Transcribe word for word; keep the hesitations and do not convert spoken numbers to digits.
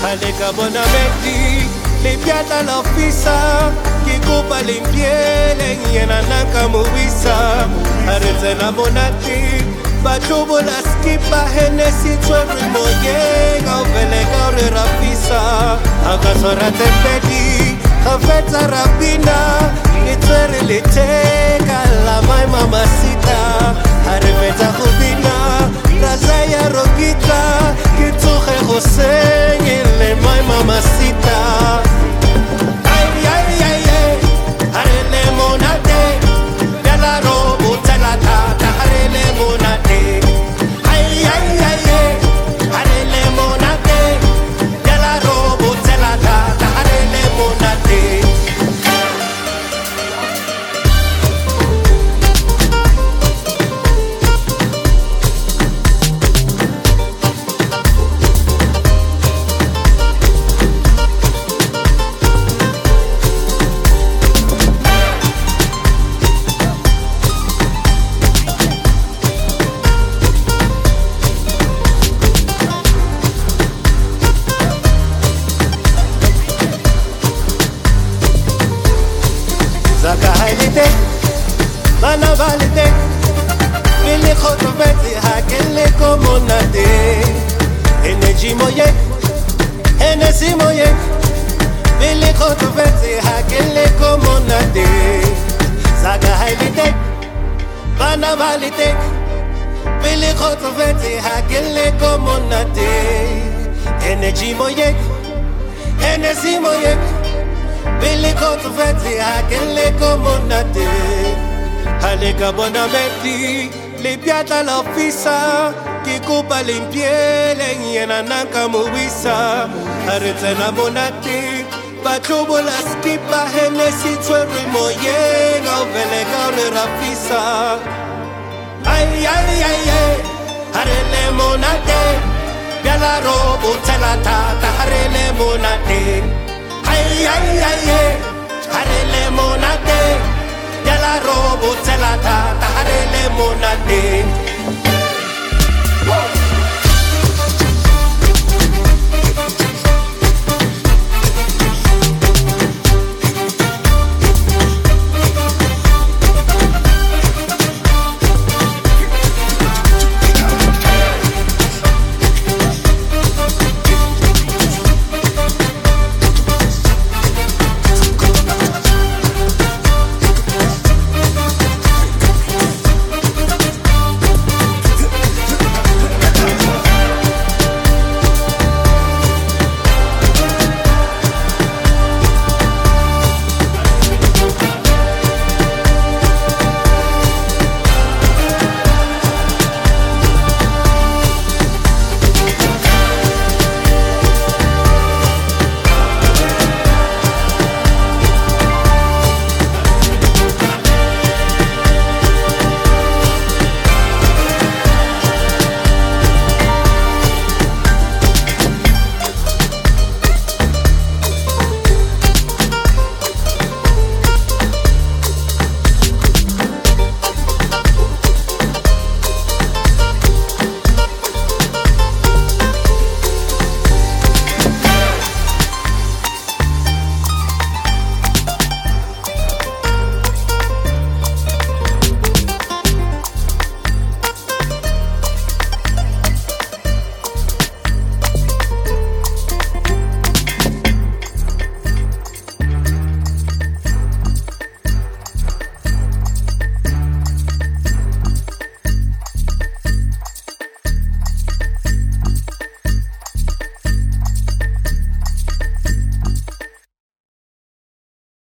Halika bona meti lipiata la ofisa kikupa limpiele yena nanka muwisa arete na bonati bachubo la skipa henesi tweri moye gauvele gaure rafisa akasora tepedi kafeta rabina itweri liteka la my mamacita areveta kubina razaya rogita kituhe hoseng le my mamacita ay ay ay ay arele monate bela robo telata arele monate ay ay ay ay arele monate bela robo telata arele monate Zaka halite, mana valite, mili khoto beti hakele komonate. Energy moye, energy moye, mili khoto beti hakele komonate. Zaka halite, mana valite, mili khoto beti hakele komonate. Energy moye, energy moye. Billy Cotofetti, I can let come on that day. Halika bonameti, lipiata la ofisa, kikupa limpiele, yena nanka muwisa. Arete na bonati, bachubo la skipa, henesi tweri moye, gauvele gaule rafisa. Ay, ay, ay, ay, harele monate, biala robo telata, harele monate. Ay, ay, ay, ay, harele monate, yala robo telata, harele monate.